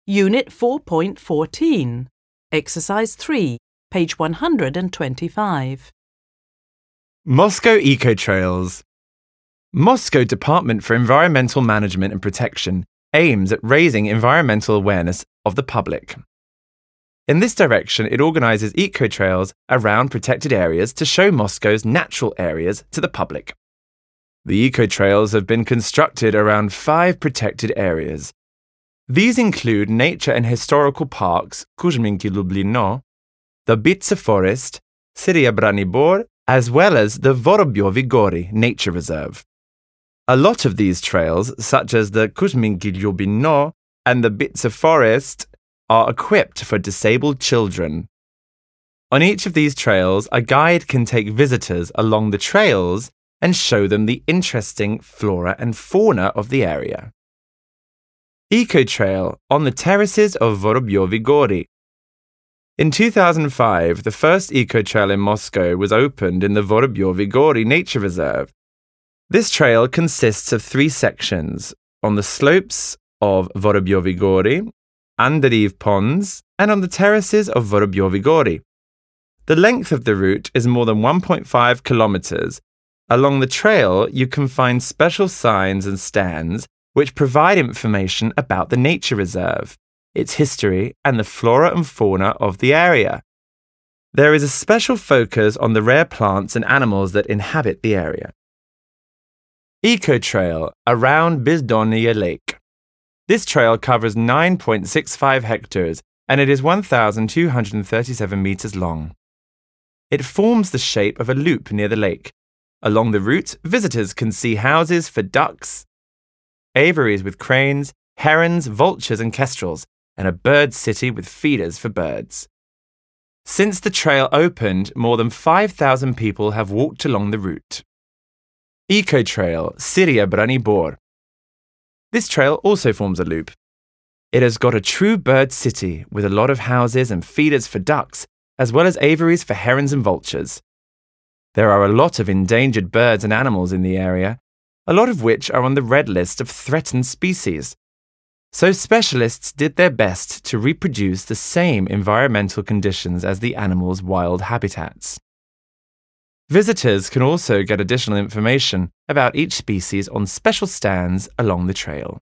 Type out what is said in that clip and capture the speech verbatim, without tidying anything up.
Unit four point fourteen, Exercise three, page one hundred twenty-five. Moscow Eco-Trails. Moscow Department for Environmental Management and Protection aims at raising environmental awareness of the public. In this direction, it organises eco-trails around protected areas to show Moscow's natural areas to the public. The eco-trails have been constructed around five protected areas. These include nature and historical parks Kuzminki Lublino, the Bitsa Forest, Syria Branibor, as well as the Vorobyovi Gori Nature Reserve. A lot of these trails, such as the Kuzminki Lublino and the Bitsa Forest, are equipped for disabled children. On each of these trails, a guide can take visitors along the trails and show them the interesting flora and fauna of the area. Eco-Trail on the terraces of Vorobyovi Gori. In two thousand five, the first eco-trail in Moscow was opened in the Vorobyovi Gori Nature Reserve. This trail consists of three sections: on the slopes of Vorobyovi Gori, Andreev Ponds, and on the terraces of Vorobyovi Gori. The length of the route is more than one point five kilometers. Along the trail, you can find special signs and stands which provide information about the nature reserve, its history, and the flora and fauna of the area. There is a special focus on the rare plants and animals that inhabit the area. Eco-Trail around Bezhdonnaya Lake. This trail covers nine point six five hectares and it is one thousand two hundred thirty-seven meters long. It forms the shape of a loop near the lake. Along the route, visitors can see houses for ducks, aviaries with cranes, herons, vultures and kestrels, and a bird city with feeders for birds. Since the trail opened, more than five thousand people have walked along the route. Eco-Trail Syria Branibor. This trail also forms a loop. It has got a true bird city with a lot of houses and feeders for ducks, as well as aviaries for herons and vultures. There are a lot of endangered birds and animals in the area, a lot of which are on the red list of threatened species. So specialists did their best to reproduce the same environmental conditions as the animals' wild habitats. Visitors can also get additional information about each species on special stands along the trail.